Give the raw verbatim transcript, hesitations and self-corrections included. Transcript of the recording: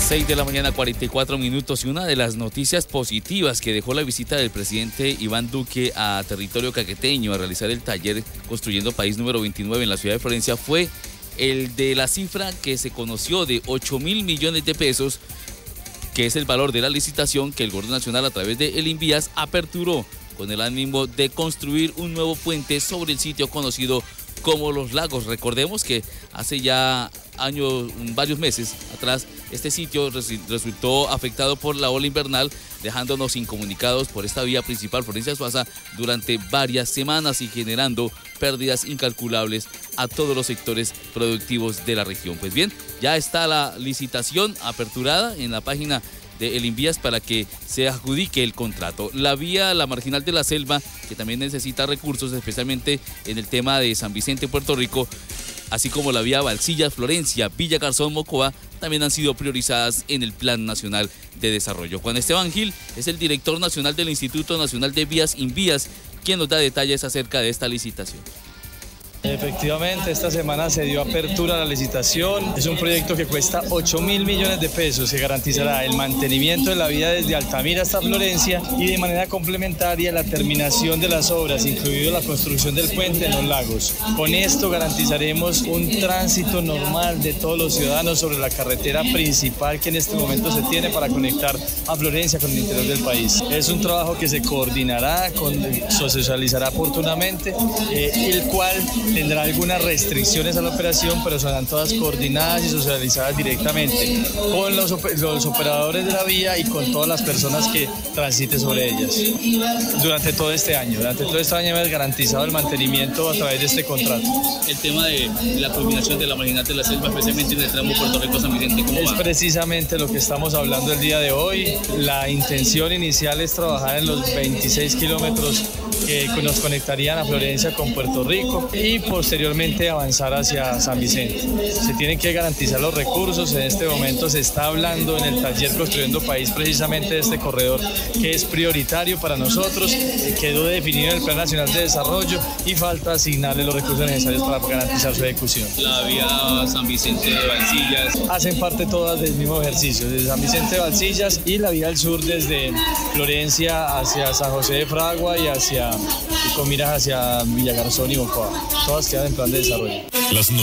seis de la mañana, cuarenta y cuatro minutos, y una de las noticias positivas que dejó la visita del presidente Iván Duque a territorio caqueteño a realizar el taller Construyendo País número veintinueve en la ciudad de Florencia fue el de la cifra que se conoció de ocho mil millones de pesos, que es el valor de la licitación que el gobierno nacional a través de El Invías aperturó con el ánimo de construir un nuevo puente sobre el sitio conocido como Los Lagos. Recordemos que hace ya años, varios meses atrás, este sitio resultó afectado por la ola invernal, dejándonos incomunicados por esta vía principal Florencia-Suaza durante varias semanas y generando pérdidas incalculables a todos los sectores productivos de la región. Pues bien, ya está la licitación aperturada en la página de El Invías para que se adjudique el contrato. La vía, la marginal de la selva, que también necesita recursos, especialmente en el tema de San Vicente, Puerto Rico, así como la vía Balsillas, Florencia, Villa Garzón, Mocoa, también han sido priorizadas en el Plan Nacional de Desarrollo. Juan Esteban Gil es el director nacional del Instituto Nacional de Vías, Invías, quien nos da detalles acerca de esta licitación. Efectivamente, esta semana se dio apertura a la licitación. Es un proyecto que cuesta ocho mil millones de pesos. Se garantizará el mantenimiento de la vía desde Altamira hasta Florencia y de manera complementaria la terminación de las obras, incluido la construcción del puente en Los Lagos. Con esto garantizaremos un tránsito normal de todos los ciudadanos sobre la carretera principal que en este momento se tiene para conectar a Florencia con el interior del país. Es un trabajo que se coordinará, con, se socializará oportunamente, eh, el cual tendrá algunas restricciones a la operación, pero serán todas coordinadas y socializadas directamente con los, los operadores de la vía y con todas las personas que transiten sobre ellas. Durante todo este año, durante todo este año hemos garantizado el mantenimiento a través de este contrato. El tema de la culminación de la marginal de la selva, especialmente en el tramo Puerto Rico-San Vicente, ¿cómo es va? Precisamente lo que estamos hablando el día de hoy. La intención inicial es trabajar en los veintiséis kilómetros que nos conectarían a Florencia con Puerto Rico y posteriormente avanzar hacia San Vicente. Se tienen que garantizar los recursos. En este momento se está hablando en el taller Construyendo País precisamente de este corredor que es prioritario para nosotros, quedó definido en el Plan Nacional de Desarrollo y falta asignarle los recursos necesarios para garantizar su ejecución. La vía San Vicente de Balsillas. Hacen parte todas del mismo ejercicio, desde San Vicente de Balsillas y la vía del sur desde Florencia hacia San José de Fragua y hacia y con miras hacia Villa Garzón y Mocoa. Todas quedan en plan de desarrollo. Las